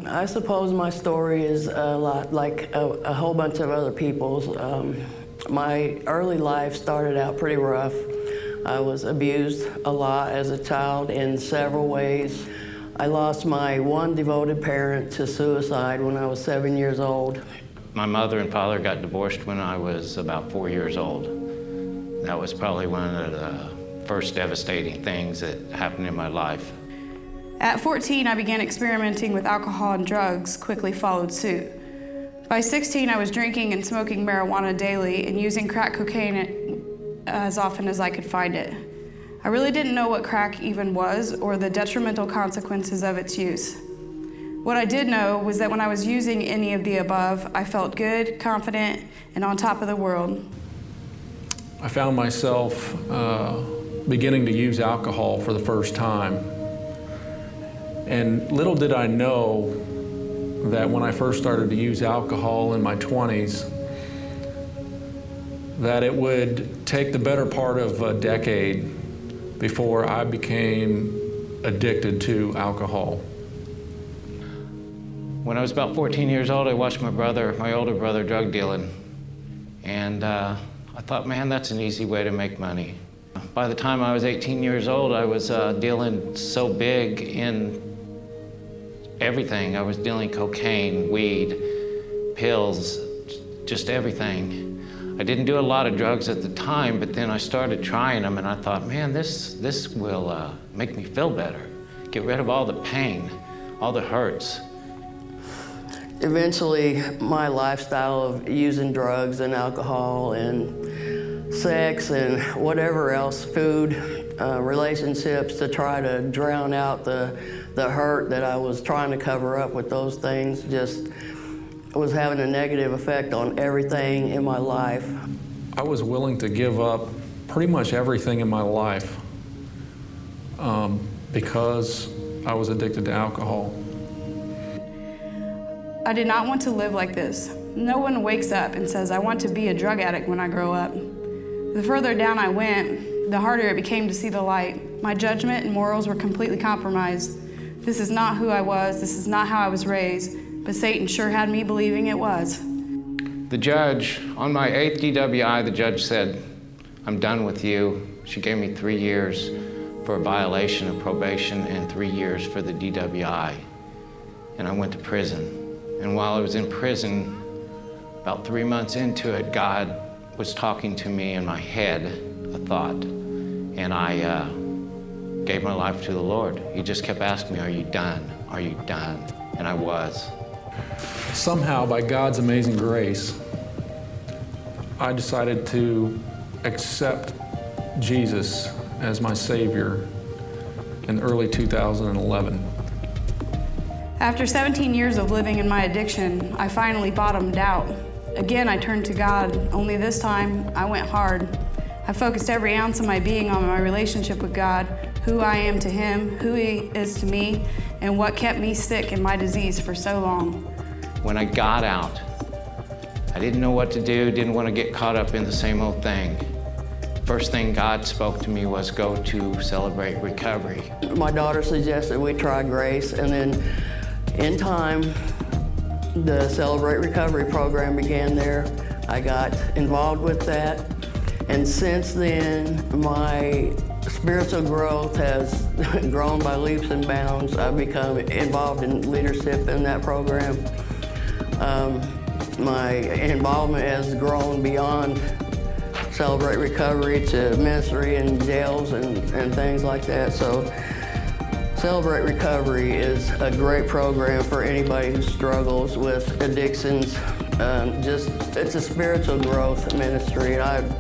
I suppose my story is a lot like a whole bunch of other people's. My early life started out pretty rough. I was abused a lot as a child in several ways. I lost my one devoted parent to suicide when I was 7 years old. My mother and father got divorced when I was about 4 years old. That was probably one of the first devastating things that happened in my life. At 14, I began experimenting with alcohol and drugs, quickly followed suit. By 16, I was drinking and smoking marijuana daily and using crack cocaine as often as I could find it. I really didn't know what crack even was or the detrimental consequences of its use. What I did know was that when I was using any of the above, I felt good, confident, and on top of the world. I found myself beginning to use alcohol for the first time. And little did I know that when I first started to use alcohol in my 20s, that it would take the better part of a decade before I became addicted to alcohol. When I was about 14 years old, I watched my older brother, drug dealing. And I thought, man, that's an easy way to make money. By the time I was 18 years old, I was dealing so big in everything. I was dealing cocaine, weed, pills, just everything. I didn't do a lot of drugs at the time, but then I started trying them and I thought, man, this will make me feel better. Get rid of all the pain, all the hurts. Eventually, my lifestyle of using drugs and alcohol and sex and whatever else, food, relationships to try to drown out the hurt that I was trying to cover up with those things just was having a negative effect on everything in my life. I was willing to give up pretty much everything in my life because I was addicted to alcohol. I did not want to live like this. No one wakes up and says, I want to be a drug addict when I grow up. The further down I went, the harder it became to see the light. My judgment and morals were completely compromised. This is not who I was, this is not how I was raised, but Satan sure had me believing it was. The judge, on my 8th DWI, the judge said, I'm done with you. She gave me 3 years for a violation of probation and 3 years for the DWI. And I went to prison. And while I was in prison, about 3 months into it, God was talking to me in my head, a thought, and I gave my life to the Lord. He just kept asking me, are you done? Are you done? And I was. Somehow, by God's amazing grace, I decided to accept Jesus as my Savior in early 2011. After 17 years of living in my addiction, I finally bottomed out. Again, I turned to God, only this time I went hard. I focused every ounce of my being on my relationship with God, who I am to Him, who He is to me, and what kept me sick in my disease for so long. When I got out, I didn't know what to do, didn't want to get caught up in the same old thing. First thing God spoke to me was go to Celebrate Recovery. My daughter suggested we try Grace, and then in time, the Celebrate Recovery program began there. I got involved with that, and since then, my spiritual growth has grown by leaps and bounds. I've become involved in leadership in that program. My involvement has grown beyond Celebrate Recovery to ministry in jails and things like that. So Celebrate Recovery is a great program for anybody who struggles with addictions. It's a spiritual growth ministry, and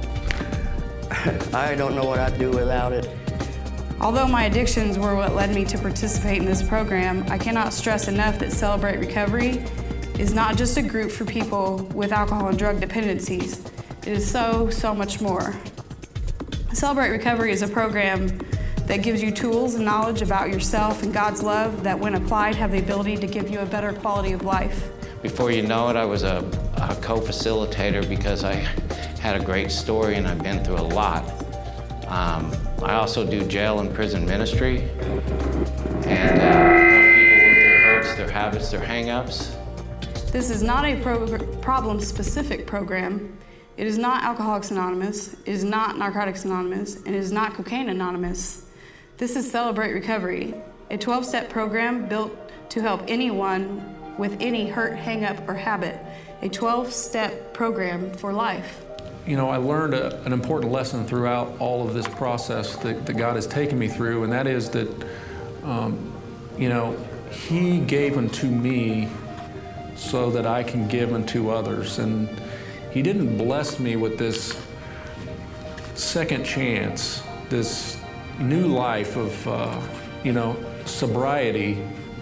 I don't know what I'd do without it. Although my addictions were what led me to participate in this program, I cannot stress enough that Celebrate Recovery is not just a group for people with alcohol and drug dependencies. It is so much more. Celebrate Recovery is a program that gives you tools and knowledge about yourself and God's love that, when applied, have the ability to give you a better quality of life. Before you know it, I was a co-facilitator because I had a great story and I've been through a lot. I also do jail and prison ministry, and people with their hurts, their habits, their hang-ups. This is not a problem-specific program. It is not Alcoholics Anonymous, it is not Narcotics Anonymous, and it is not Cocaine Anonymous. This is Celebrate Recovery, a 12-step program built to help anyone with any hurt, hang-up, or habit. A 12-step program for life. You know, I learned an important lesson throughout all of this process that God has taken me through, and that is that, you know, He gave unto me so that I can give unto others. And He didn't bless me with this second chance, this new life of, you know, sobriety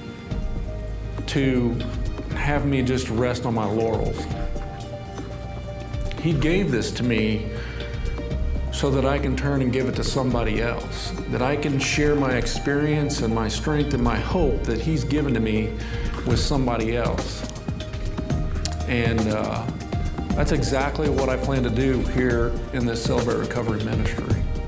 to have me just rest on my laurels. He gave this to me so that I can turn and give it to somebody else, that I can share my experience and my strength and my hope that He's given to me with somebody else. And that's exactly what I plan to do here in this Celebrate Recovery ministry.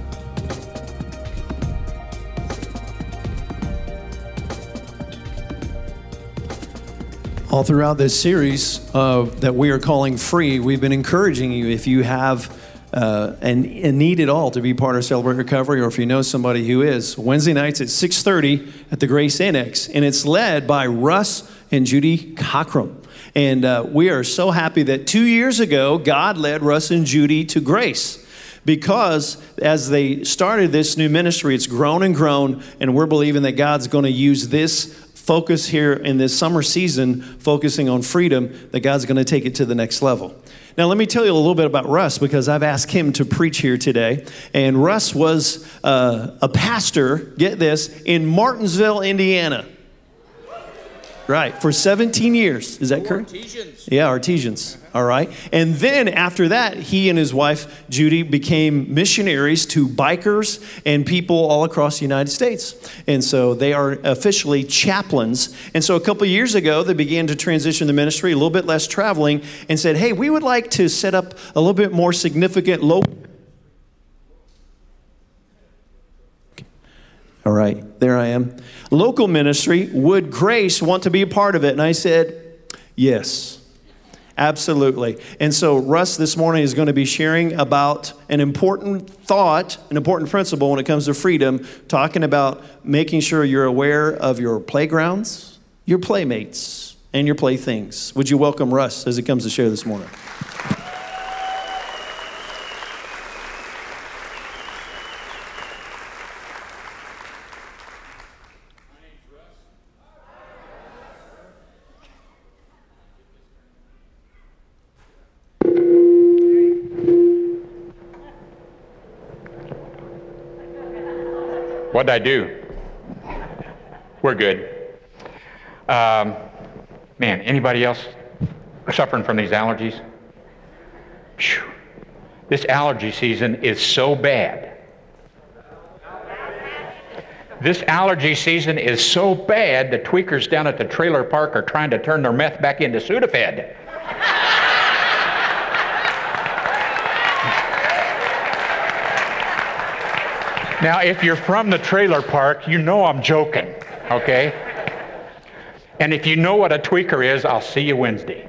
All throughout this series that we are calling Free, we've been encouraging you, if you have and need it all to be part of Celebrate Recovery, or if you know somebody who is, Wednesday nights at 6:30 at the Grace Annex. And it's led by Russ and Judy Cockrum. And we are so happy that 2 years ago, God led Russ and Judy to Grace. Because as they started this new ministry, it's grown and grown, and we're believing that God's going to use this focus here in this summer season, focusing on freedom, that God's going to take it to the next level. Now, let me tell you a little bit about Russ, because I've asked him to preach here today. And Russ was a pastor, get this, in Martinsville, Indiana. Right, for 17 years. Is that correct? Artesians. Yeah, Artesians. All right. And then after that, he and his wife, Judy, became missionaries to bikers and people all across the United States. And so they are officially chaplains. And so a couple of years ago, they began to transition the ministry, a little bit less traveling, and said, hey, we would like to set up a little bit more significant local. All right, there I am. Local ministry. Would Grace want to be a part of it? And I said, yes, absolutely. And so Russ this morning is going to be sharing about an important thought, an important principle when it comes to freedom, talking about making sure you're aware of your playgrounds, your playmates, and your playthings. Would you welcome Russ as he comes to share this morning? What'd I do? We're good. Man, anybody else suffering from these allergies? Phew. This allergy season is so bad. This allergy season is so bad, the tweakers down at the trailer park are trying to turn their meth back into Sudafed. Now, if you're from the trailer park, you know I'm joking, okay? And if you know what a tweaker is, I'll see you Wednesday.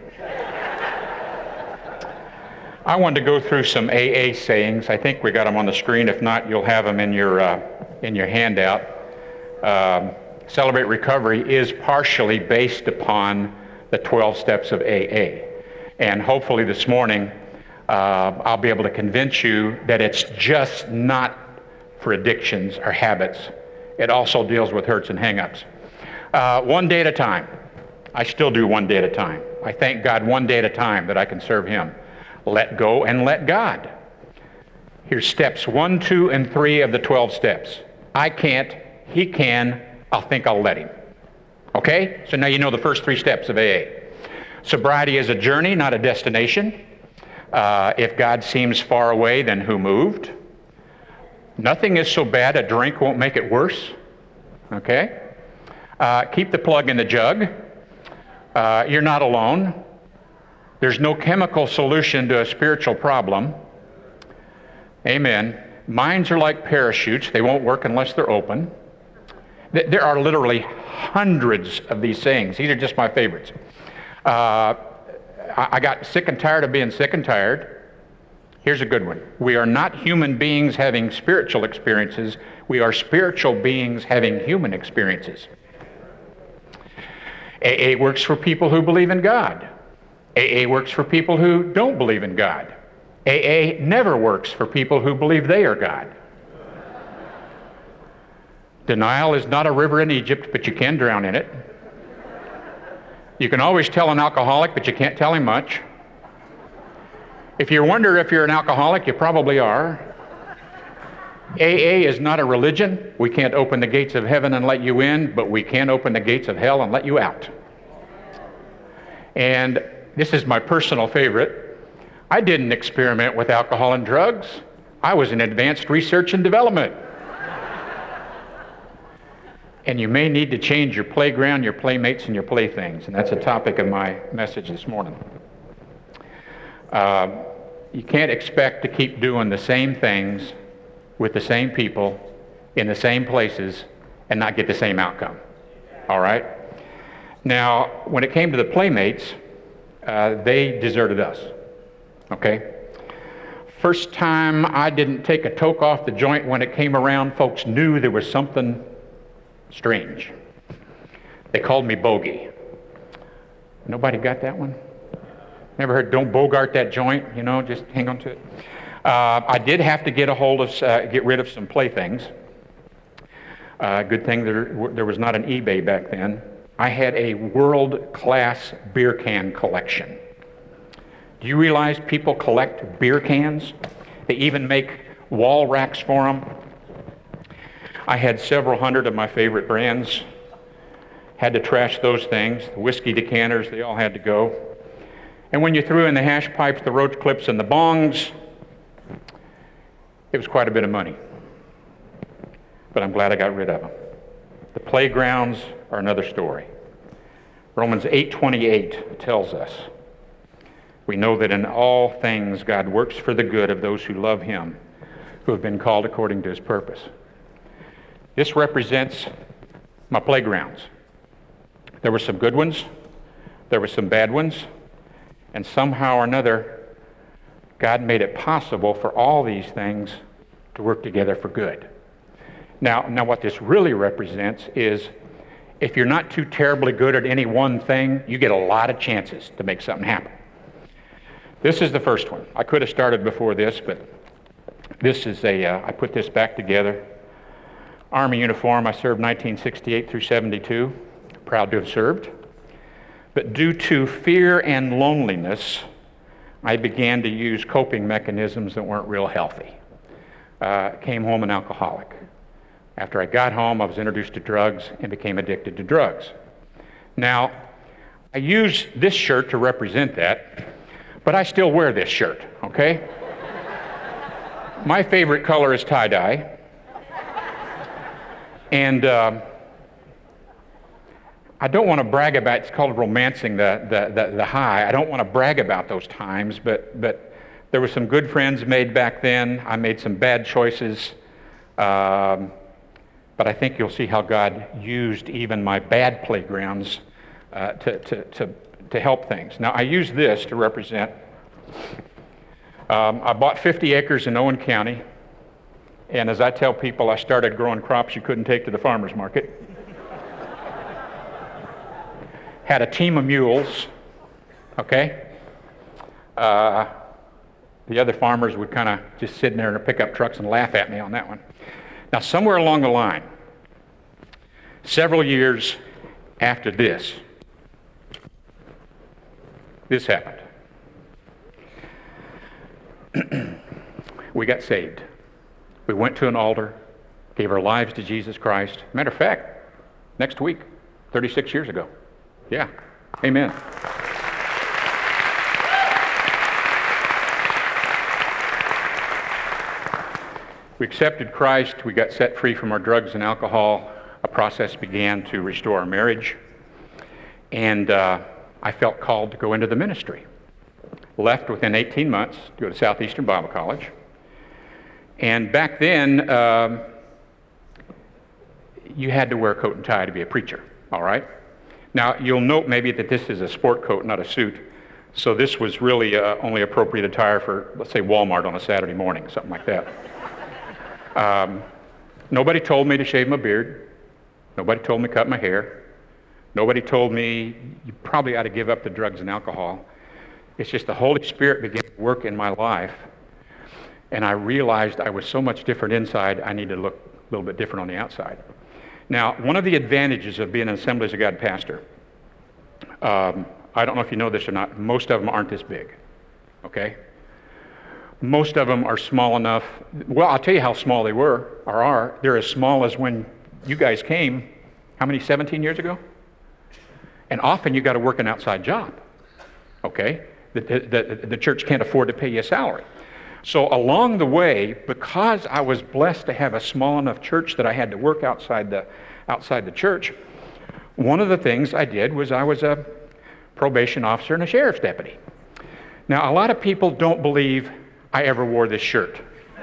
I wanted to go through some AA sayings. I think we got them on the screen. If not, you'll have them in your handout. Celebrate Recovery is partially based upon the 12 steps of AA. And hopefully this morning, I'll be able to convince you that it's just not for addictions or habits. It also deals with hurts and hang-ups. One day at a time. I still do one day at a time. I thank God one day at a time that I can serve Him. Let go and let God. Here's steps 1, 2, and 3 of the 12 steps. I can't, He can, I'll think I'll let Him. Okay? So now you know the first 3 steps of AA. Sobriety is a journey, not a destination. If God seems far away, then who moved? Nothing is so bad a drink won't make it worse. Okay? Keep the plug in the jug. You're not alone. There's no chemical solution to a spiritual problem. Amen. Minds are like parachutes. They won't work unless they're open. There are literally hundreds of these sayings. These are just my favorites. I got sick and tired of being sick and tired. Here's a good one. We are not human beings having spiritual experiences. We are spiritual beings having human experiences. AA works for people who believe in God. AA works for people who don't believe in God. AA never works for people who believe they are God. Denial is not a river in Egypt, but you can drown in it. You can always tell an alcoholic, but you can't tell him much. If you wonder if you're an alcoholic, you probably are. AA is not a religion. We can't open the gates of heaven and let you in, but we can open the gates of hell and let you out. And this is my personal favorite. I didn't experiment with alcohol and drugs. I was in advanced research and development. And you may need to change your playground, your playmates, and your playthings. And that's a topic of my message this morning. You can't expect to keep doing the same things with the same people in the same places and not get the same outcome. All right? Now, when it came to the playmates, they deserted us. Okay? First time I didn't take a toke off the joint when it came around, folks knew there was something strange. They called me bogey. Nobody got that one? Never heard don't bogart that joint, you know, just hang on to it. I did have to get rid of some playthings. Good thing there was not an eBay back then. I had a world-class beer can collection. Do you realize people collect beer cans? They even make wall racks for them. I had several hundred of my favorite brands. Had to trash those things. The whiskey decanters, they all had to go. And when you threw in the hash pipes, the roach clips, and the bongs, it was quite a bit of money. But I'm glad I got rid of them. The playgrounds are another story. Romans 8:28 tells us, we know that in all things God works for the good of those who love him, who have been called according to his purpose. This represents my playgrounds. There were some good ones, there were some bad ones, and somehow or another, God made it possible for all these things to work together for good. Now what this really represents is if you're not too terribly good at any one thing, you get a lot of chances to make something happen. This is the first one. I could have started before this, but this is I put this back together. Army uniform, I served 1968 through 72. Proud to have served. But due to fear and loneliness, I began to use coping mechanisms that weren't real healthy. Came home an alcoholic. After I got home, I was introduced to drugs and became addicted to drugs. Now, I use this shirt to represent that, but I still wear this shirt, okay? My favorite color is tie-dye. And I don't want to brag about, it's called romancing the high. I don't want to brag about those times, but there were some good friends made back then. I made some bad choices. But I think you'll see how God used even my bad playgrounds to help things. Now, I use this to represent, I bought 50 acres in Owen County. And as I tell people, I started growing crops you couldn't take to the farmer's market. Had a team of mules, okay? The other farmers would kind of just sit in there in their pickup trucks and laugh at me on that one. Now, somewhere along the line, several years after this happened. We got saved. We went to an altar, gave our lives to Jesus Christ. Matter of fact, next week, 36 years ago. Yeah, amen. We accepted Christ. We got set free from our drugs and alcohol. A process began to restore our marriage. And I felt called to go into the ministry. Left within 18 months to go to Southeastern Bible College. And back then, you had to wear a coat and tie to be a preacher, all right? Now, you'll note maybe that this is a sport coat, not a suit. So this was really only appropriate attire for, let's say, Walmart on a Saturday morning, something like that. Nobody told me to shave my beard. Nobody told me to cut my hair. Nobody told me you probably ought to give up the drugs and alcohol. It's just the Holy Spirit began to work in my life, and I realized I was so much different inside, I needed to look a little bit different on the outside. Now, one of the advantages of being an Assemblies of God pastor, I don't know if you know this or not, most of them aren't this big, okay? Most of them are small enough. Well, I'll tell you how small they were, or are. They're as small as when you guys came, how many, 17 years ago? And often you got to work an outside job, okay? The church can't afford to pay you a salary. So along the way, because I was blessed to have a small enough church that I had to work outside the church, one of the things I did was I was a probation officer and a sheriff's deputy. Now, a lot of people don't believe I ever wore this shirt.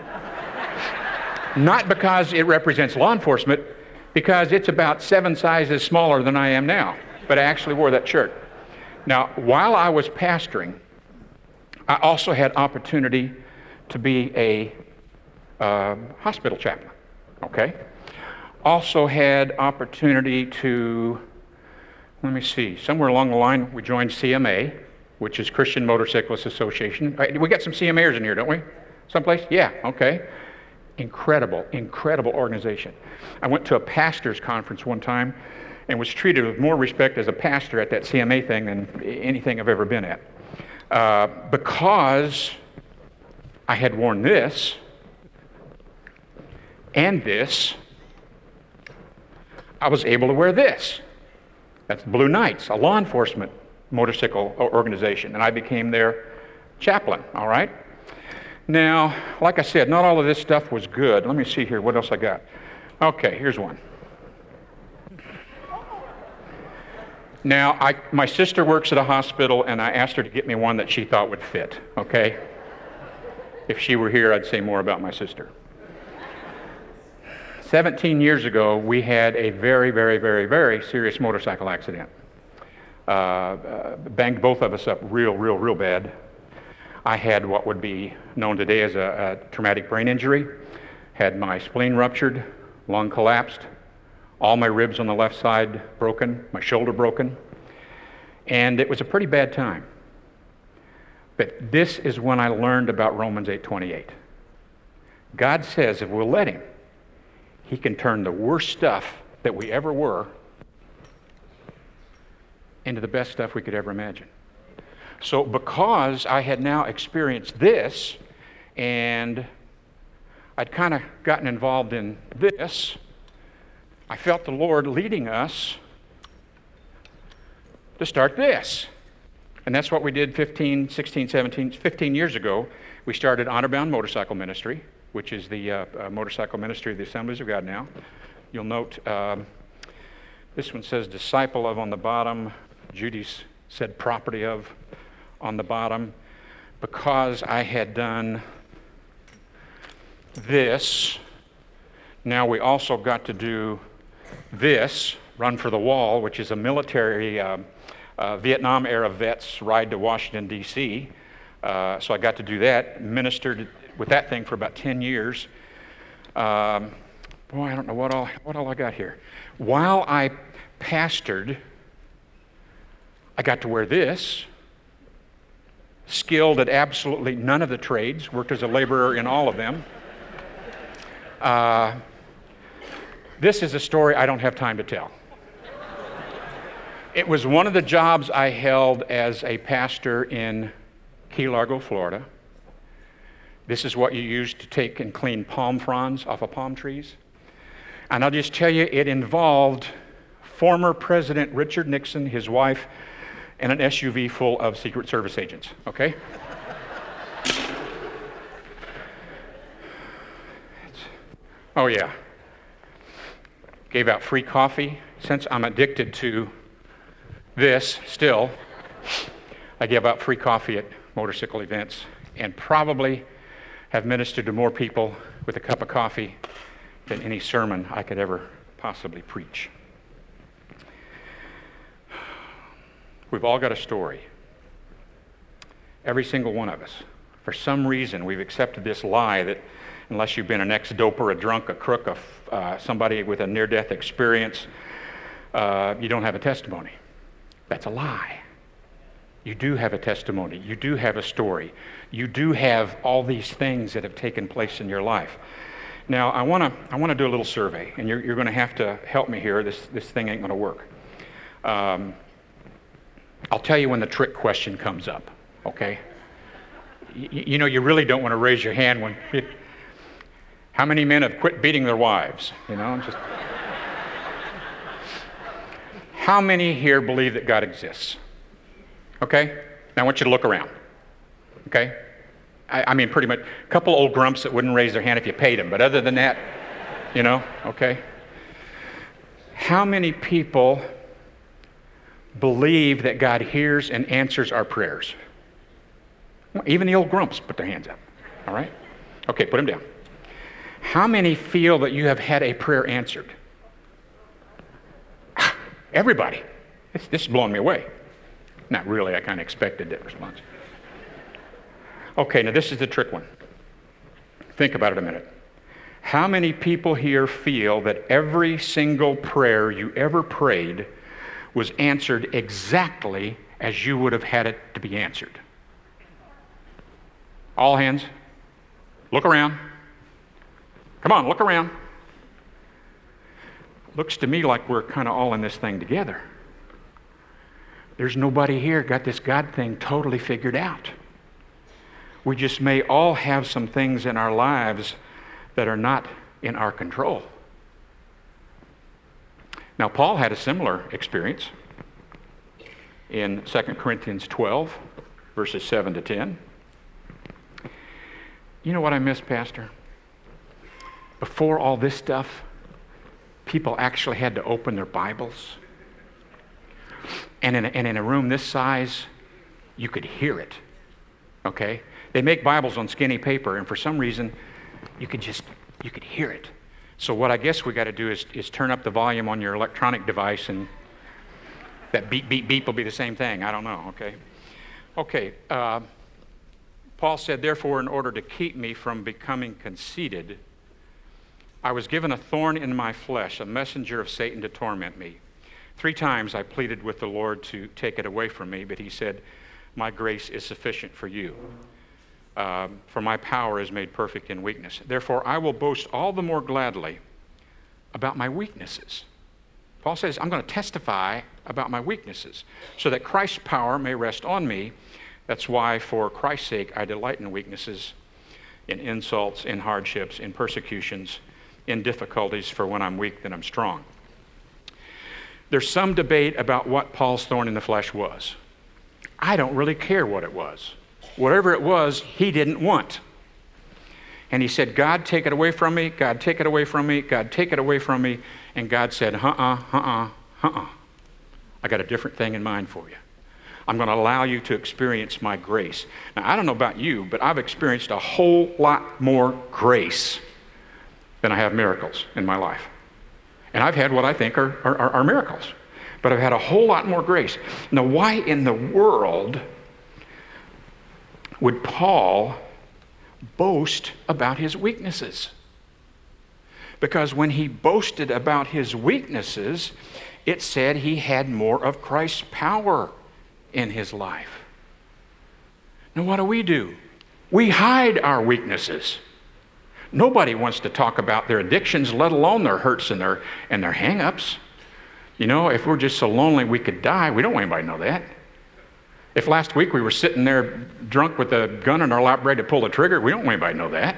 Not because it represents law enforcement, because it's about 7 sizes smaller than I am now, but I actually wore that shirt. Now, while I was pastoring, I also had opportunity to be a hospital chaplain, okay? Also had opportunity to, let me see, somewhere along the line we joined CMA, which is Christian Motorcyclists Association. We got some CMAers in here, don't we? Someplace? Yeah, okay. Incredible, incredible organization. I went to a pastor's conference one time and was treated with more respect as a pastor at that CMA thing than anything I've ever been at. Because I had worn this and this, I was able to wear this. That's Blue Knights, a law enforcement motorcycle organization, and I became their chaplain, all right? Now, like I said, not all of this stuff was good. Let me see here, what else I got? Okay, here's one. Now, my sister works at a hospital, and I asked her to get me one that she thought would fit, okay? If she were here, I'd say more about my sister. 17 years ago, we had a very, very, very, very serious motorcycle accident. Banged both of us up real bad. I had what would be known today as a traumatic brain injury, had my spleen ruptured, lung collapsed, all my ribs on the left side broken, my shoulder broken, and it was a pretty bad time. But this is when I learned about Romans 8:28. God says if we'll let Him, He can turn the worst stuff that we ever were into the best stuff we could ever imagine. So because I had now experienced this, and I'd kind of gotten involved in this, I felt the Lord leading us to start this. And that's what we did 15 years ago. We started Honor Bound Motorcycle Ministry, which is the motorcycle ministry of the Assemblies of God now. You'll note this one says disciple of on the bottom. Judy's said property of on the bottom. Because I had done this, now we also got to do this, Run for the Wall, which is a military Vietnam era vets ride to Washington, D.C. So I got to do that, ministered with that thing for about 10 years. Boy, I don't know what all I got here. While I pastored, I got to wear this, skilled at absolutely none of the trades, worked as a laborer in all of them. This is a story I don't have time to tell. It was one of the jobs I held as a pastor in Key Largo, Florida. This is what you use to take and clean palm fronds off of palm trees. And I'll just tell you, it involved former President Richard Nixon, his wife, and an SUV full of Secret Service agents, okay? Oh yeah. Gave out free coffee. Since I'm addicted to this still, I give out free coffee at motorcycle events and probably have ministered to more people with a cup of coffee than any sermon I could ever possibly preach. We've all got a story. Every single one of us. For some reason, we've accepted this lie that unless you've been an ex-doper, a drunk, a crook, somebody with a near-death experience, you don't have a testimony. That's a lie. You do have a testimony. You do have a story. You do have all these things that have taken place in your life. Now, I want to do a little survey, and you're going to have to help me here. This thing ain't going to work. I'll tell you when the trick question comes up, okay? You know, you really don't want to raise your hand when... How many men have quit beating their wives? You know, just... How many here believe that God exists? Okay? Now I want you to look around. Okay? I mean, pretty much, a couple old grumps that wouldn't raise their hand if you paid them, but other than that, you know, okay? How many people believe that God hears and answers our prayers? Well, even the old grumps put their hands up, all right? Okay, put them down. How many feel that you have had a prayer answered? Everybody. This is blowing me away. Not really, I kind of expected that response. Okay, now this is the trick one. Think about it a minute. How many people here feel that every single prayer you ever prayed was answered exactly as you would have had it to be answered? All hands. Look around. Come on, look around. Looks to me like we're kind of all in this thing together. There's nobody here got this God thing totally figured out. We just may all have some things in our lives that are not in our control. Now, Paul had a similar experience in 2 Corinthians 12, verses 7 to 10. You know what I miss, Pastor? Before all this stuff, people actually had to open their Bibles. And in a room this size, you could hear it, okay? They make Bibles on skinny paper, and for some reason, you could hear it. So what I guess we got to do is turn up the volume on your electronic device, and that beep, beep, beep will be the same thing. I don't know, okay? Okay, Paul said, therefore, in order to keep me from becoming conceited, I was given a thorn in my flesh, a messenger of Satan to torment me. 3 times I pleaded with the Lord to take it away from me, but he said, my grace is sufficient for you. For my power is made perfect in weakness. Therefore, I will boast all the more gladly about my weaknesses. Paul says, I'm going to testify about my weaknesses so that Christ's power may rest on me. That's why, for Christ's sake, I delight in weaknesses, in insults, in hardships, in persecutions, in difficulties, for when I'm weak, then I'm strong. There's some debate about what Paul's thorn in the flesh was. I don't really care what it was. Whatever it was, he didn't want. And he said, God, take it away from me. God, take it away from me. God, take it away from me. And God said, I got a different thing in mind for you. I'm going to allow you to experience my grace. Now, I don't know about you, but I've experienced a whole lot more grace than I have miracles in my life. And I've had what I think are miracles. But I've had a whole lot more grace. Now, why in the world would Paul boast about his weaknesses? Because when he boasted about his weaknesses, it said he had more of Christ's power in his life. Now, what do? We hide our weaknesses. Nobody wants to talk about their addictions, let alone their hurts and their hang-ups. You know, if we're just so lonely we could die, we don't want anybody to know that. If last week we were sitting there drunk with a gun in our lap ready to pull the trigger, we don't want anybody to know that.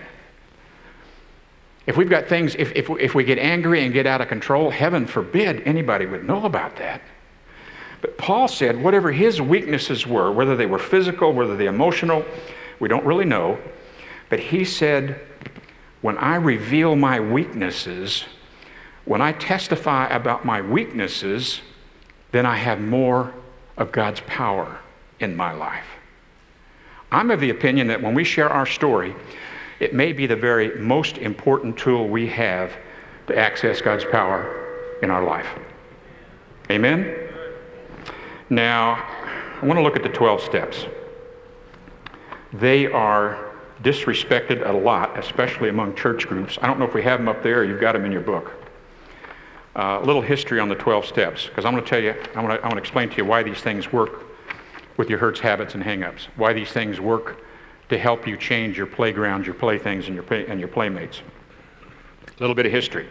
If we've got things, if we get angry and get out of control, heaven forbid anybody would know about that. But Paul said whatever his weaknesses were, whether they were physical, whether they emotional, we don't really know. But he said, when I reveal my weaknesses, when I testify about my weaknesses, then I have more of God's power in my life. I'm of the opinion that when we share our story, it may be the very most important tool we have to access God's power in our life. Amen? Now, I want to look at the 12 steps. They are disrespected a lot, especially among church groups. I don't know if we have them up there or you've got them in your book. A little history on the 12 steps, because I'm going to tell you, I want to explain to you why these things work with your hurts, habits, and hang-ups. Why these things work to help you change your playground, your playthings, and your playmates. A little bit of history.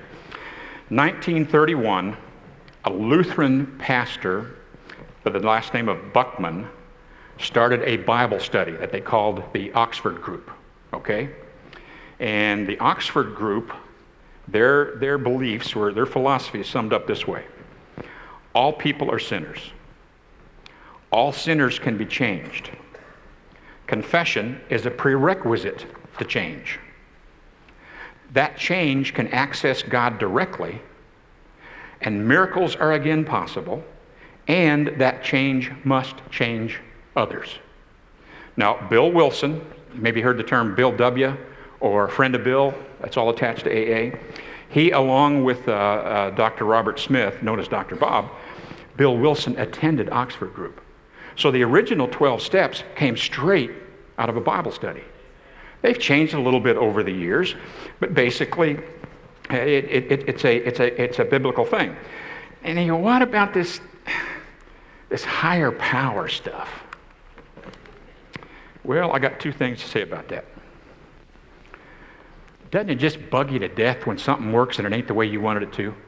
1931, a Lutheran pastor by the last name of Buckman started a Bible study that they called the Oxford Group, okay? And the Oxford Group, their beliefs or their philosophy is summed up this way. All people are sinners. All sinners can be changed. Confession is a prerequisite to change. That change can access God directly, and miracles are again possible, and that change must change others. Now, Bill Wilson, you maybe heard the term Bill W. or Friend of Bill, that's all attached to AA. He, along with Dr. Robert Smith, known as Dr. Bob, Bill Wilson attended Oxford Group. So the original 12 steps came straight out of a Bible study. They've changed a little bit over the years, but basically it's a biblical thing. And you go, what about this higher power stuff? Well, I got two things to say about that. Doesn't it just bug you to death when something works and it ain't the way you wanted it to?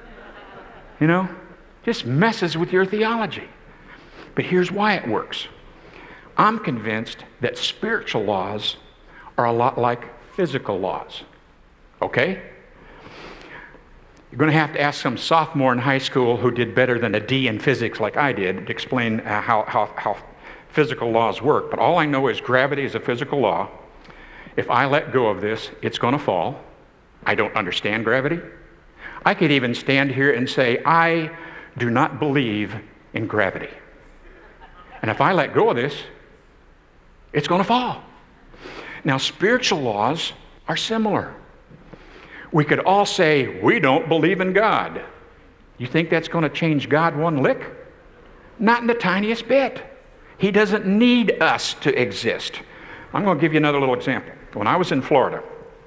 You know? Just messes with your theology. But here's why it works. I'm convinced that spiritual laws are a lot like physical laws. Okay? You're going to have to ask some sophomore in high school who did better than a D in physics like I did to explain how physical laws work. But all I know is gravity is a physical law. If I let go of this, it's going to fall. I don't understand gravity. I could even stand here and say, I do not believe in gravity. And if I let go of this, it's going to fall. Now, spiritual laws are similar. We could all say, we don't believe in God. You think that's going to change God one lick? Not in the tiniest bit. He doesn't need us to exist. I'm going to give you another little example. When I was in Florida,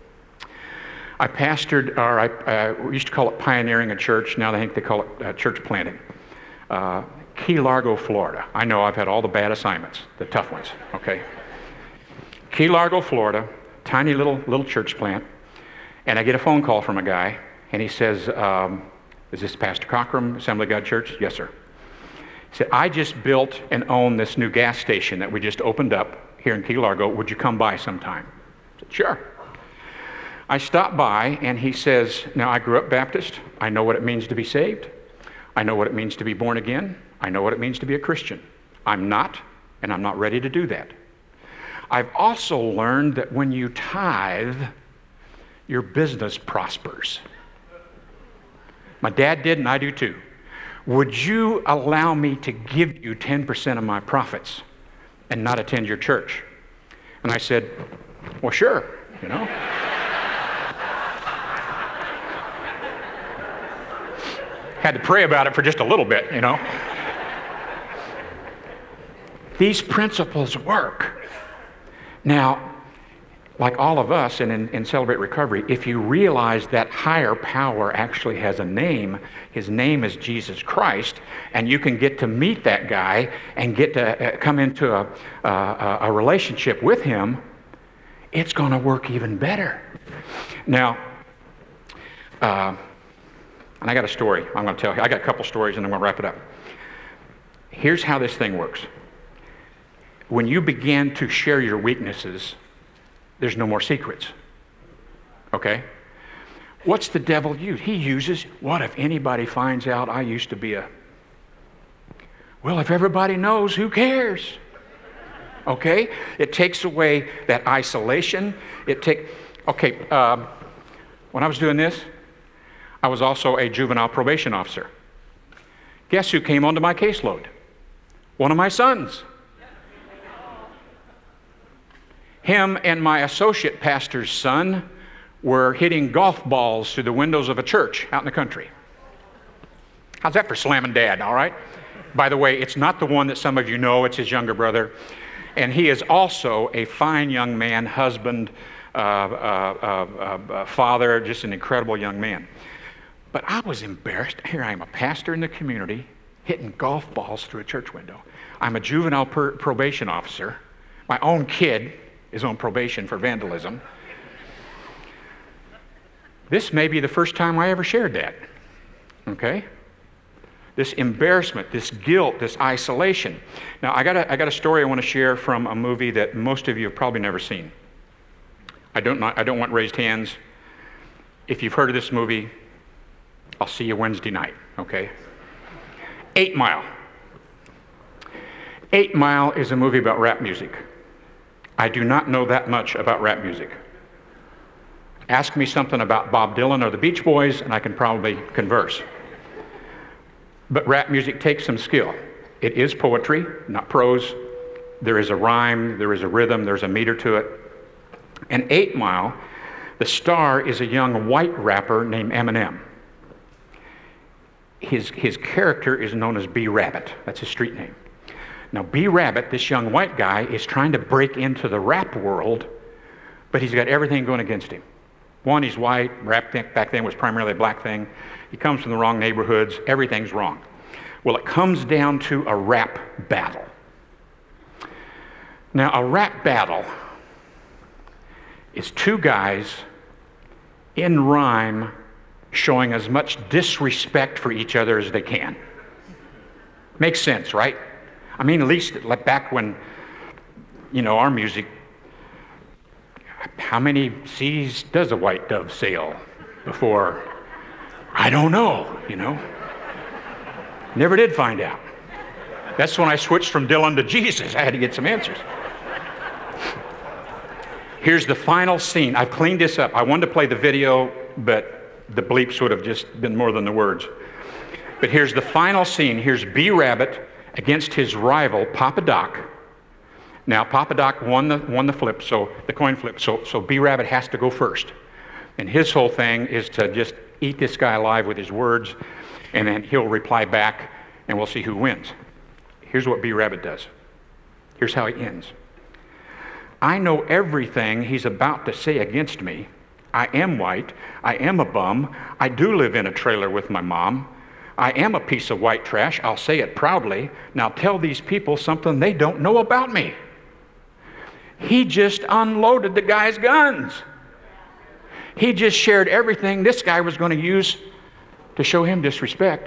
I pastored, or we used to call it pioneering a church. Now I think they call it church planting. Key Largo, Florida. I know I've had all the bad assignments, the tough ones, okay? Key Largo, Florida, tiny little church plant. And I get a phone call from a guy, and he says, is this Pastor Cockrum, Assembly of God Church? Yes, sir. He said, I just built and own this new gas station that we just opened up here in Key Largo. Would you come by sometime? I said, sure. I stopped by, and he says, now I grew up Baptist. I know what it means to be saved. I know what it means to be born again. I know what it means to be a Christian. I'm not, and I'm not ready to do that. I've also learned that when you tithe, your business prospers. My dad did, and I do too. Would you allow me to give you 10% of my profits and not attend your church? And I said, well, sure, you know. Had to pray about it for just a little bit, you know. These principles work. Now, like all of us in Celebrate Recovery, if you realize that higher power actually has a name, his name is Jesus Christ, and you can get to meet that guy and get to come into a relationship with him, it's going to work even better. Now, and I got a story I'm going to tell you. I got a couple stories and I'm going to wrap it up. Here's how this thing works. When you begin to share your weaknesses, there's no more secrets. Okay? What's the devil use? He uses, what if anybody finds out I used to be a... Well, if everybody knows, who cares? Okay? It takes away that isolation. Okay, when I was doing this, I was also a juvenile probation officer. Guess who came onto my caseload? One of my sons. Him and my associate pastor's son were hitting golf balls through the windows of a church out in the country. How's that for slamming Dad, all right? By the way, it's not the one that some of you know, it's his younger brother. And he is also a fine young man, husband, father, just an incredible young man. But I was embarrassed. Here I am, a pastor in the community, hitting golf balls through a church window. I'm a juvenile probation officer. My own kid is on probation for vandalism. This may be the first time I ever shared that, okay? This embarrassment, this guilt, this isolation. Now, I got a story I want to share from a movie that most of you have probably never seen. I don't want raised hands. If you've heard of this movie, I'll see you Wednesday night, okay? 8 Mile. 8 Mile is a movie about rap music. I do not know that much about rap music. Ask me something about Bob Dylan or the Beach Boys, and I can probably converse. But rap music takes some skill. It is poetry, not prose. There is a rhyme, there is a rhythm, there's a meter to it. And 8 Mile, the star is a young white rapper named Eminem. His character is known as B-Rabbit. That's his street name. Now, B-Rabbit, this young white guy, is trying to break into the rap world, but he's got everything going against him. One, he's white. Rap back then was primarily a black thing. He comes from the wrong neighborhoods. Everything's wrong. Well, it comes down to a rap battle. Now, a rap battle is two guys in rhyme showing as much disrespect for each other as they can. Makes sense, right? I mean, at least like back when, our music, how many seas does a white dove sail before? I don't know, Never did find out. That's when I switched from Dylan to Jesus. I had to get some answers. Here's the final scene. I've cleaned this up. I wanted to play the video, but the bleeps would have just been more than the words. But here's the final scene. Here's B-Rabbit against his rival, Papa Doc. Now, Papa Doc won the flip, so the coin flip, so B-Rabbit has to go first. And his whole thing is to just eat this guy alive with his words, and then he'll reply back, and we'll see who wins. Here's what B-Rabbit does. Here's how he ends. I know everything he's about to say against me. I am white. I am a bum. I do live in a trailer with my mom. I am a piece of white trash. I'll say it proudly. Now tell these people something they don't know about me. He just unloaded the guy's guns. He just shared everything this guy was going to use to show him disrespect.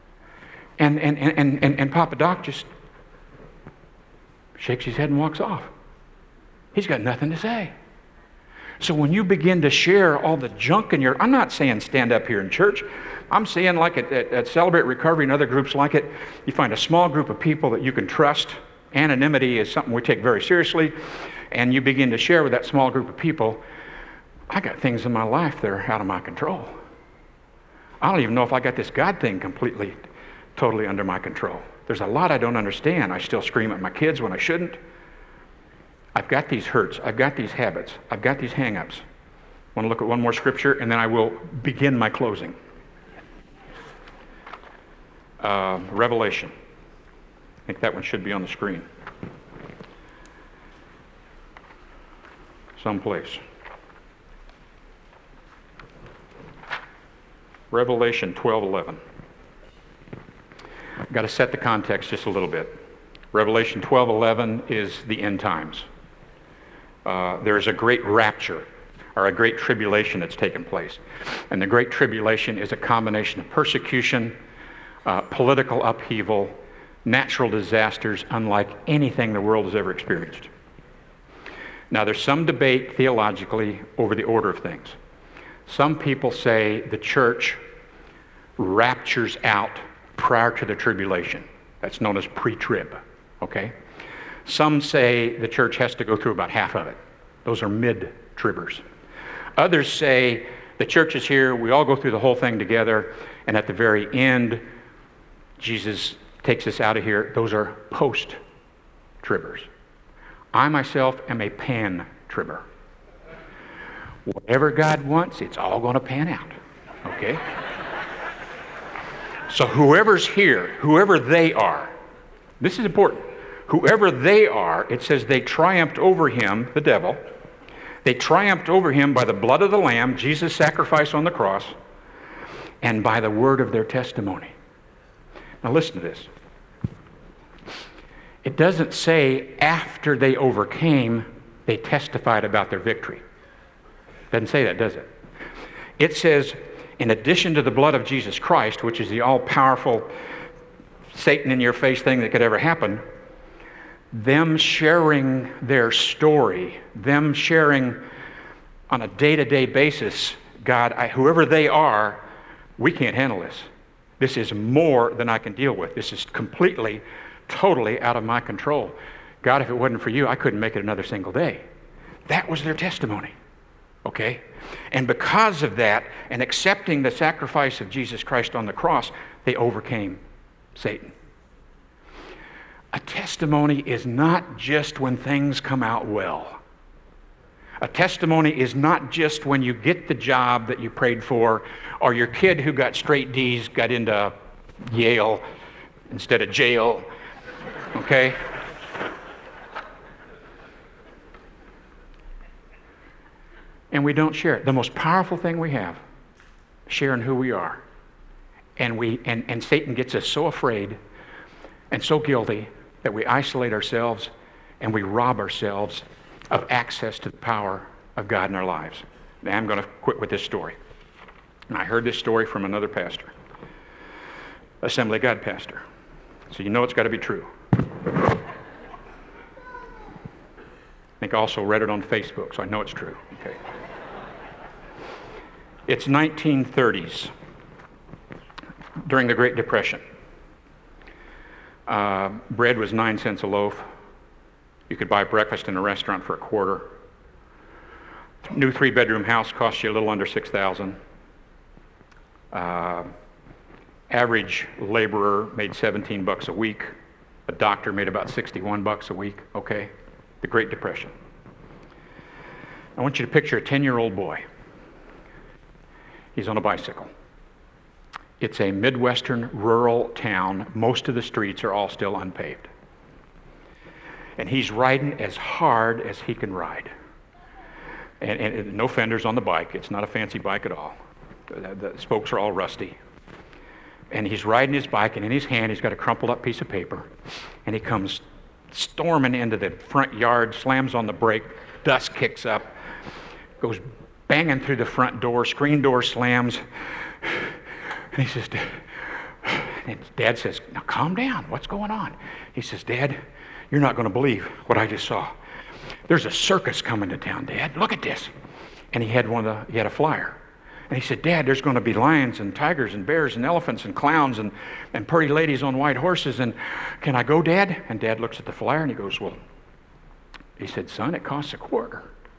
And Papa Doc just shakes his head and walks off. He's got nothing to say. So when you begin to share all the junk in I'm not saying stand up here in church. I'm saying like at Celebrate Recovery and other groups like it, you find a small group of people that you can trust. Anonymity is something we take very seriously. And you begin to share with that small group of people, I got things in my life that are out of my control. I don't even know if I got this God thing completely, totally under my control. There's a lot I don't understand. I still scream at my kids when I shouldn't. I've got these hurts. I've got these habits. I've got these hang-ups. I want to look at one more scripture, and then I will begin my closing. Revelation. I think that one should be on the screen. Someplace. Revelation 12:11. I've got to set the context just a little bit. Revelation 12:11 is the end times. There is a great rapture or a great tribulation that's taken place. And the great tribulation is a combination of persecution, political upheaval, natural disasters unlike anything the world has ever experienced. Now, there's some debate theologically over the order of things. Some people say the church raptures out prior to the tribulation. That's known as pre-trib, okay? Some say the church has to go through about half of it. Those are mid-tribbers. Others say the church is here, we all go through the whole thing together, and at the very end, Jesus takes us out of here. Those are post-tribbers. I myself am a pan-tribber. Whatever God wants, it's all going to pan out, okay? So whoever's here, whoever they are, this is important. Whoever they are, it says they triumphed over him, the devil. They triumphed over him by the blood of the Lamb, Jesus' sacrifice on the cross, and by the word of their testimony. Now listen to this. It doesn't say after they overcame, they testified about their victory. It doesn't say that, does it? It says, in addition to the blood of Jesus Christ, which is the all-powerful Satan-in-your-face thing that could ever happen, them sharing their story, them sharing on a day-to-day basis, God, whoever they are, we can't handle this. This is more than I can deal with. This is completely, totally out of my control. God, if it wasn't for you, I couldn't make it another single day. That was their testimony, okay? And because of that, and accepting the sacrifice of Jesus Christ on the cross, they overcame Satan. A testimony is not just when things come out well. A testimony is not just when you get the job that you prayed for, or your kid who got straight D's got into Yale instead of jail, okay? And we don't share it. The most powerful thing we have, sharing who we are. And Satan gets us so afraid and so guilty that we isolate ourselves and we rob ourselves of access to the power of God in our lives. Now I'm going to quit with this story. And I heard this story from another pastor, Assembly of God pastor. So you know it's got to be true. I think I also read it on Facebook, so I know it's true. Okay. It's 1930s, during the Great Depression. Bread was 9 cents a loaf. You could buy breakfast in a restaurant for $0.25. New 3-bedroom house cost you a little under $6,000. Average laborer made $17 a week. A doctor made about $61 a week, okay? The Great Depression. I want you to picture a 10-year-old boy. He's on a bicycle. It's a Midwestern rural town. Most of the streets are all still unpaved. And he's riding as hard as he can ride. And no fenders on the bike. It's not a fancy bike at all. The spokes are all rusty. And he's riding his bike, and in his hand he's got a crumpled up piece of paper. And he comes storming into the front yard, slams on the brake, dust kicks up, goes banging through the front door, screen door slams. And he says, and Dad says, now calm down, what's going on? He says, Dad, you're not going to believe what I just saw. There's a circus coming to town, Dad. Look at this. And he had a flyer. And he said, Dad, there's going to be lions and tigers and bears and elephants and clowns and pretty ladies on white horses. And can I go, Dad? And Dad looks at the flyer and he goes, well, he said, son, it costs $0.25.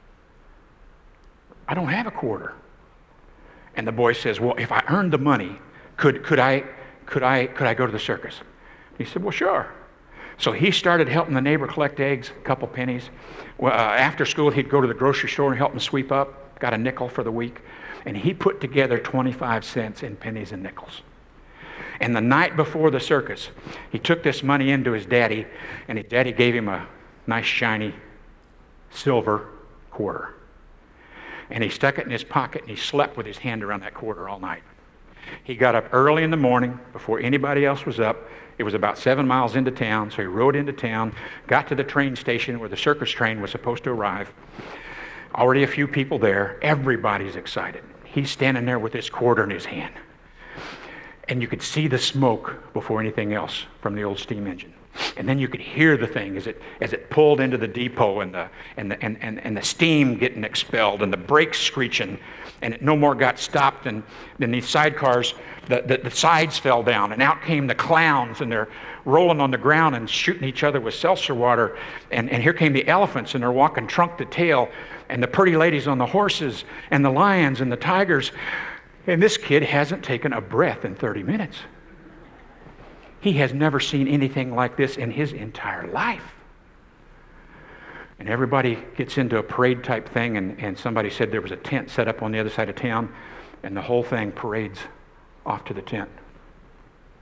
I don't have $0.25. And the boy says, well, if I earned the money, could I go to the circus? He said, well, sure. So he started helping the neighbor collect eggs, a couple pennies. Well, after school, he'd go to the grocery store and help him sweep up, got a nickel for the week. And he put together 25 cents in pennies and nickels. And the night before the circus, he took this money into his daddy, and his daddy gave him a nice, shiny silver $0.25. And he stuck it in his pocket, and he slept with his hand around that $0.25 all night. He got up early in the morning before anybody else was up. It was about 7 miles into town, so he rode into town, got to the train station where the circus train was supposed to arrive. Already a few people there. Everybody's excited. He's standing there with this $0.25 in his hand. And you could see the smoke before anything else from the old steam engine. And then you could hear the thing as it pulled into the depot, and the steam getting expelled and the brakes screeching, and it no more got stopped. And then these sidecars, the sides fell down, and out came the clowns, and they're rolling on the ground and shooting each other with seltzer water. And here came the elephants, and they're walking trunk to tail, and the pretty ladies on the horses, and the lions and the tigers. And this kid hasn't taken a breath in 30 minutes. He has never seen anything like this in his entire life. And everybody gets into a parade type thing, and somebody said there was a tent set up on the other side of town, and the whole thing parades off to the tent.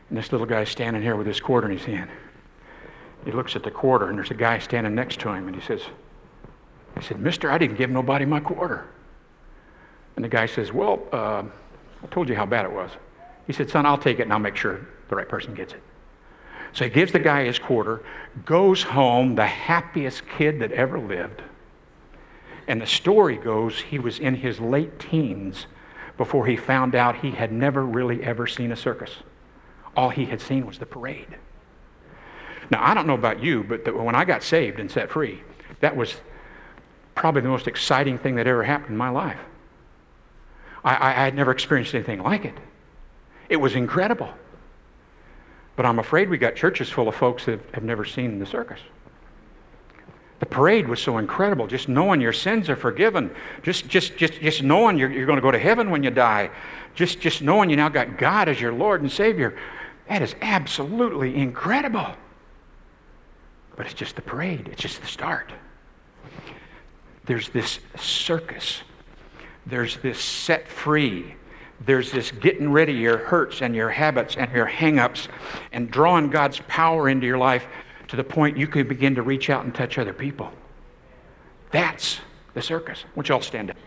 And this little guy's standing here with his quarter in his hand. He looks at the quarter, and there's a guy standing next to him, and he said, "Mister, I didn't give nobody my quarter." And the guy says, "Well, I told you how bad it was." He said, "Son, I'll take it, and I'll make sure the right person gets it." So he gives the guy his quarter, goes home, the happiest kid that ever lived. And the story goes, he was in his late teens before he found out he had never really ever seen a circus. All he had seen was the parade. Now, I don't know about you, but when I got saved and set free, that was probably the most exciting thing that ever happened in my life. I had never experienced anything like it. It was incredible. But I'm afraid we got churches full of folks that have never seen the circus. The parade was so incredible, just knowing your sins are forgiven, just knowing you're going to go to heaven when you die, just knowing you now got God as your Lord and Savior. That is absolutely incredible. But it's just the parade. It's just the start. There's this circus. There's this set free. There's this getting rid of your hurts and your habits and your hang-ups and drawing God's power into your life to the point you could begin to reach out and touch other people. That's the circus. I want you all to stand up.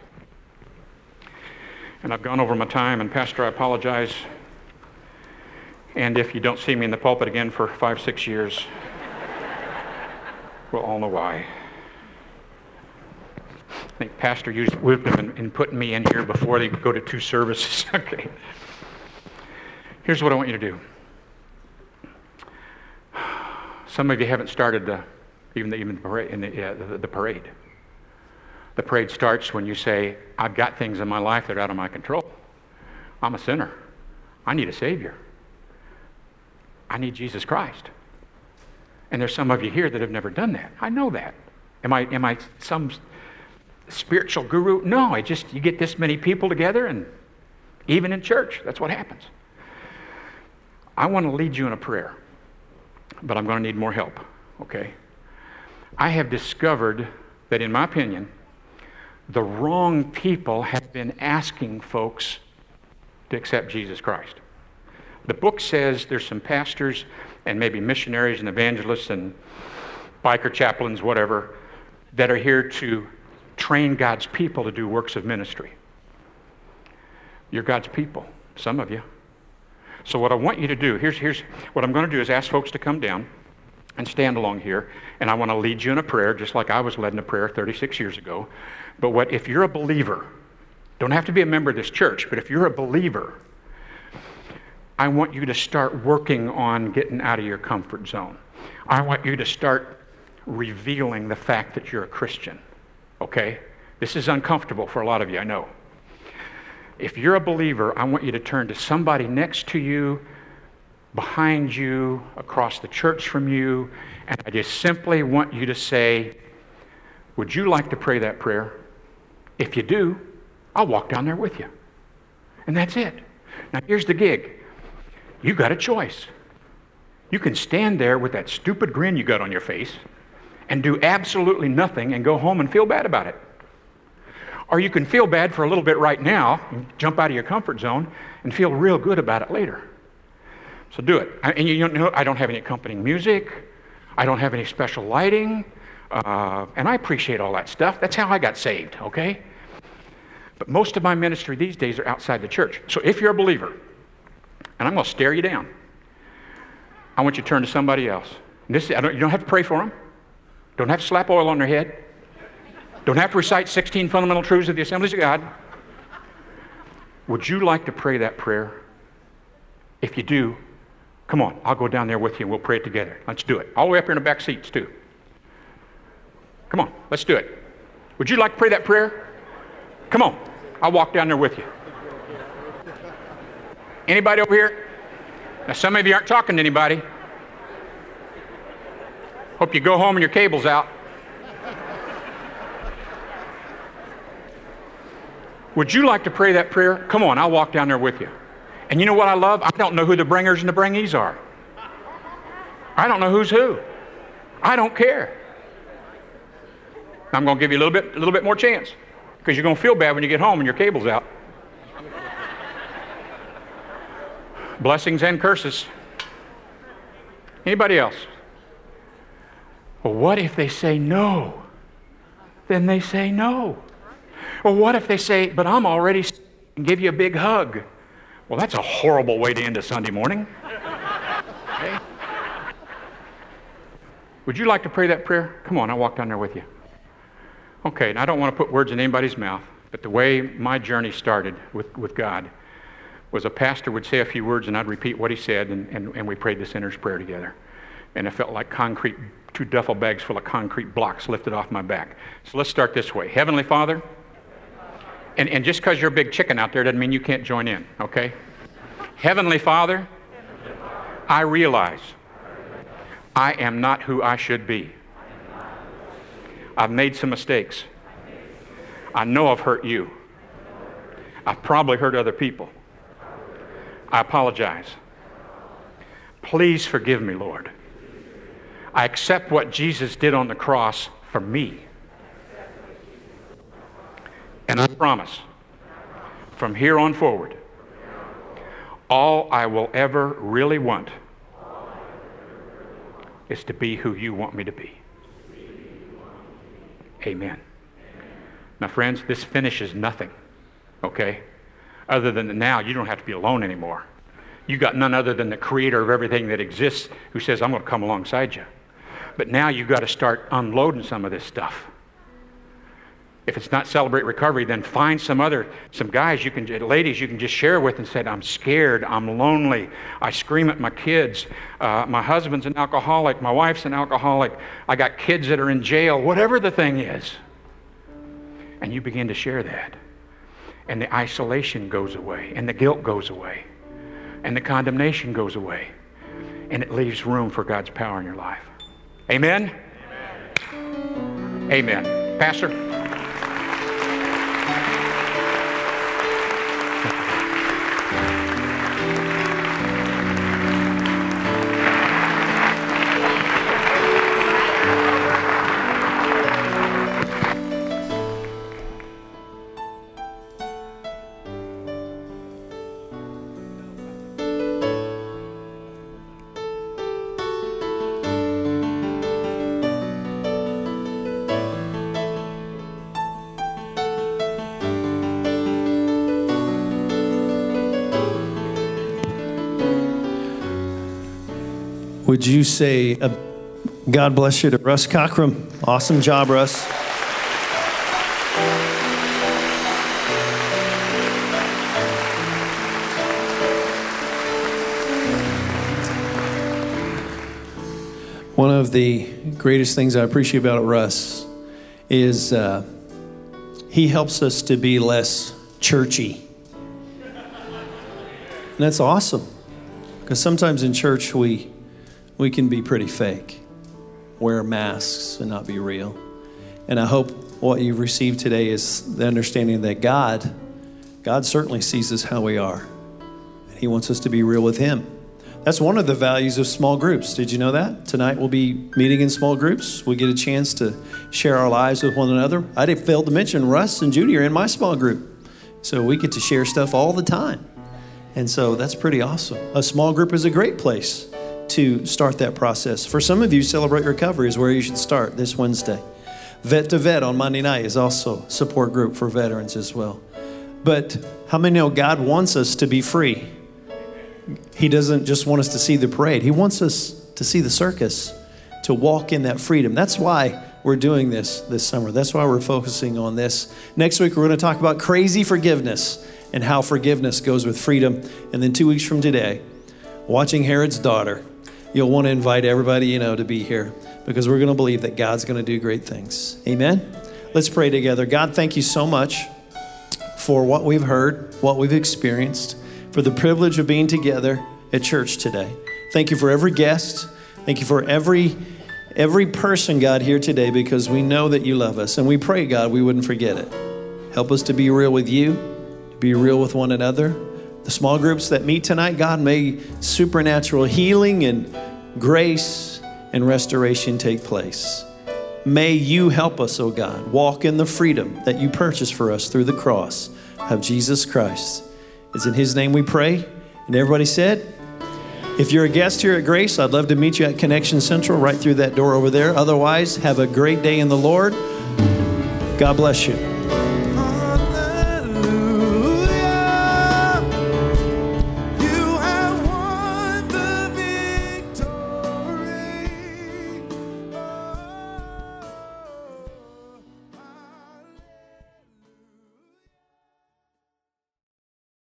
And I've gone over my time, and Pastor, I apologize. And if you don't see me in the pulpit again for 5-6 years, we'll all know why. I think Pastor used wisdom in putting me in here before they go to 2 services. Okay. Here's what I want you to do. Some of you haven't started even the parade. The parade starts when you say, "I've got things in my life that are out of my control. I'm a sinner. I need a Savior. I need Jesus Christ." And there's some of you here that have never done that. I know that. Am I some spiritual guru? No, you get this many people together, and even in church, that's what happens. I want to lead you in a prayer, but I'm going to need more help, okay? I have discovered that, in my opinion, the wrong people have been asking folks to accept Jesus Christ. The book says there's some pastors and maybe missionaries and evangelists and biker chaplains, whatever, that are here to train God's people to do works of ministry. You're God's people, some of you. So what I want you to do, here's what I'm going to do is ask folks to come down and stand along here, and I want to lead you in a prayer, just like I was led in a prayer 36 years ago. But if you're a believer, don't have to be a member of this church, but if you're a believer, I want you to start working on getting out of your comfort zone. I want you to start revealing the fact that you're a Christian, okay? This is uncomfortable for a lot of you, I know. If you're a believer, I want you to turn to somebody next to you, behind you, across the church from you, and I just simply want you to say, "Would you like to pray that prayer? If you do, I'll walk down there with you." And that's it. Now here's the gig. You got a choice. You can stand there with that stupid grin you got on your face and do absolutely nothing and go home and feel bad about it. Or you can feel bad for a little bit right now and jump out of your comfort zone and feel real good about it later. So do it. And you know, I don't have any accompanying music. I don't have any special lighting. And I appreciate all that stuff. That's how I got saved, okay? But most of my ministry these days are outside the church. So if you're a believer, and I'm going to stare you down, I want you to turn to somebody else. You don't have to pray for them. Don't have to slap oil on their head. Don't have to recite 16 fundamental truths of the Assemblies of God. Would you like to pray that prayer? If you do, come on, I'll go down there with you and we'll pray it together. Let's do it. All the way up here in the back seats, too. Come on, let's do it. Would you like to pray that prayer? Come on, I'll walk down there with you. Anybody over here? Now, some of you aren't talking to anybody. Hope you go home and your cable's out. Would you like to pray that prayer? Come on, I'll walk down there with you. And you know what I love? I don't know who the bringers and the bringees are. I don't know who's who. I don't care. I'm going to give you a little bit more chance, because you're going to feel bad when you get home and your cable's out. Blessings and curses. Anybody else? Well, what if they say no? Then they say no. Well, what if they say, but I'm already and give you a big hug? Well, that's a horrible way to end a Sunday morning. Okay. Would you like to pray that prayer? Come on, I'll walk down there with you. Okay, and I don't want to put words in anybody's mouth, but the way my journey started with God was a pastor would say a few words and I'd repeat what he said, and we prayed the sinner's prayer together. And it felt like concrete, 2 duffel bags full of concrete blocks lifted off my back. So let's start this way. Heavenly Father, and just because you're a big chicken out there doesn't mean you can't join in, okay? Heavenly Father, I realize I am not who I should be. I've made some mistakes. I know I've hurt you. I've probably hurt other people. I apologize. Please forgive me, Lord. I accept what Jesus did on the cross for me. And I promise, from here on forward, all I will ever really want is to be who you want me to be. Amen. Now, friends, this finishes nothing, okay? Other than that now, you don't have to be alone anymore. You got none other than the creator of everything that exists who says, I'm going to come alongside you. But now you've got to start unloading some of this stuff. If it's not Celebrate Recovery, then find some guys ladies you can just share with and say, I'm scared, I'm lonely, I scream at my kids, my husband's an alcoholic, my wife's an alcoholic, I got kids that are in jail, whatever the thing is. And you begin to share that. And the isolation goes away, and the guilt goes away, and the condemnation goes away, and it leaves room for God's power in your life. Amen? Amen. Amen. Pastor? Would you say, God bless you to Russ Cockrum. Awesome job, Russ. One of the greatest things I appreciate about Russ is he helps us to be less churchy. And that's awesome. Because sometimes in church we can be pretty fake, wear masks and not be real. And I hope what you've received today is the understanding that God certainly sees us how we are. And he wants us to be real with him. That's one of the values of small groups. Did you know that? Tonight we'll be meeting in small groups. We get a chance to share our lives with one another. I failed to mention Russ and Judy are in my small group. So we get to share stuff all the time. And so that's pretty awesome. A small group is a great place to start that process. For some of you, Celebrate Recovery is where you should start this Wednesday. Vet to Vet on Monday night is also a support group for veterans as well. But how many know God wants us to be free? He doesn't just want us to see the parade. He wants us to see the circus, to walk in that freedom. That's why we're doing this summer. That's why we're focusing on this. Next week, we're going to talk about crazy forgiveness and how forgiveness goes with freedom. And then 2 weeks from today, watching Herod's daughter. You'll want to invite everybody you know to be here because we're going to believe that God's going to do great things. Amen? Let's pray together. God, thank you so much for what we've heard, what we've experienced, for the privilege of being together at church today. Thank you for every guest. Thank you for every person, God, here today because we know that you love us. And we pray, God, we wouldn't forget it. Help us to be real with you, to be real with one another. The small groups that meet tonight, God, may supernatural healing and grace and restoration take place. May you help us, oh God, walk in the freedom that you purchased for us through the cross of Jesus Christ. It's in his name we pray. And everybody said, If you're a guest here at Grace, I'd love to meet you at Connection Central right through that door over there. Otherwise, have a great day in the Lord. God bless you.